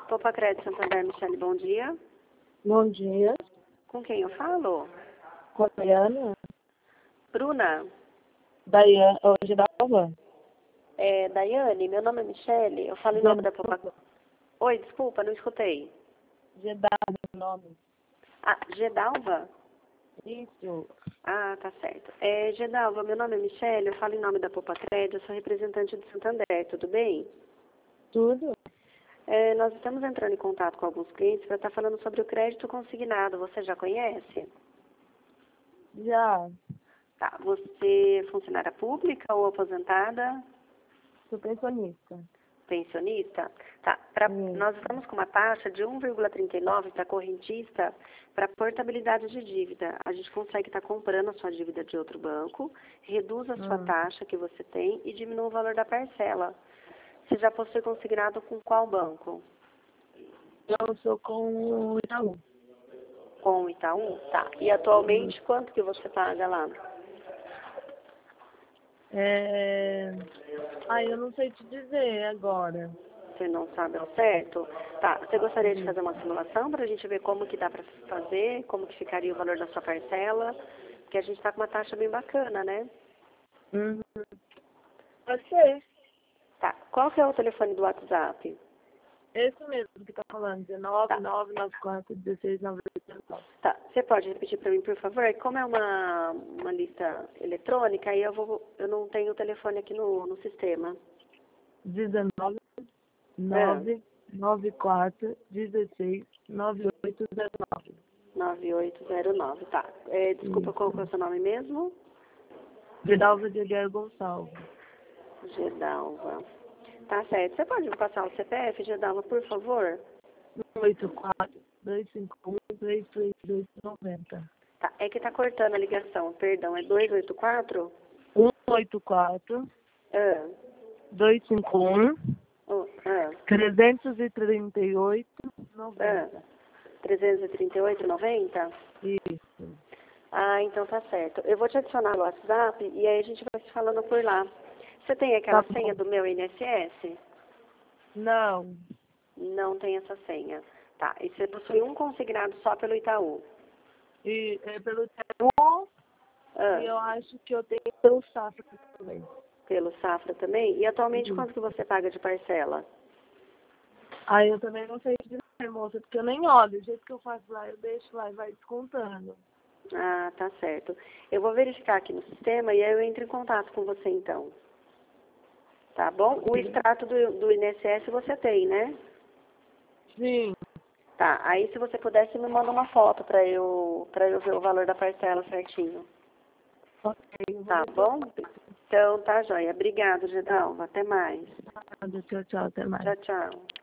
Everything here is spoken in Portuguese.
Poupa Crédito Santander, Michele, bom dia. Bom dia, Com quem eu falo? com a Daiane. Bruna. Daiane, hoje Dalva. Daiane, meu nome é Michele, eu falo em nome da Poupa... Oi, desculpa, não escutei. Gedalva, nome. Ah, Gedalva? Isso. Ah, tá certo. Gedalva, meu nome é Michele, eu falo em nome da Poupa Crédito, eu sou representante do Santander, tudo bem? Tudo? Nós estamos entrando em contato com alguns clientes para estar falando sobre o crédito consignado, você já conhece? Já. Tá, você é funcionária pública ou aposentada? Sou pensionista. Pensionista? Tá, nós estamos com uma taxa de 1,39 para correntista para portabilidade de dívida. A gente consegue estar comprando a sua dívida de outro banco, reduz a sua taxa que você tem e diminui o valor da parcela. Você já possui consignado com qual banco? Eu sou com o Itaú. Com o Itaú? Tá. E atualmente quanto que você paga lá? Eu não sei te dizer agora. Você não sabe ao certo? Tá. Você gostaria de fazer uma simulação para a gente ver como que dá para fazer, como que ficaria o valor da sua parcela? Porque a gente está com uma taxa bem bacana, né? Uhum. Pode ser. Tá. Qual que é o telefone do WhatsApp? Esse mesmo que tá falando, 199941699. Tá. Você pode repetir para mim, por favor? Como é uma lista eletrônica, aí eu não tenho o telefone aqui no sistema. 19994169809. 9809, tá. Desculpa, qual que é o seu nome mesmo? Gedalva de Aguiar Gonçalves. Gedalva. Tá certo. Você pode me passar o CPF, Gedalva, por favor? 184-251-33290. Tá, é que tá cortando a ligação, perdão. É 284? 184 Ah, 251 ah, 338 ah. 90. 338,90? Isso. Ah, então tá certo. Eu vou te adicionar no WhatsApp e aí a gente vai se falando por lá. Você tem aquela Tá senha bom. do meu INSS? Não. Não tem essa senha. Tá, e você possui um consignado só pelo Itaú? E pelo Itaú, Ah, e eu acho que eu tenho pelo Safra também. pelo Safra também? E atualmente quanto que você paga de parcela? Aí eu também não sei dizer, moça, porque eu nem olho. Do jeito que eu faço lá, eu deixo lá e vai descontando. Ah, tá certo. Eu vou verificar aqui no sistema e aí eu entro em contato com você então. Tá bom? O extrato do INSS você tem, né? Sim. Tá, aí se você pudesse me manda uma foto para eu ver o valor da parcela certinho. Ok. Eu vou Tá bom? Então tá joia. Obrigada, Gedalva. Até mais. Tchau, tchau. Até mais. Tchau, tchau.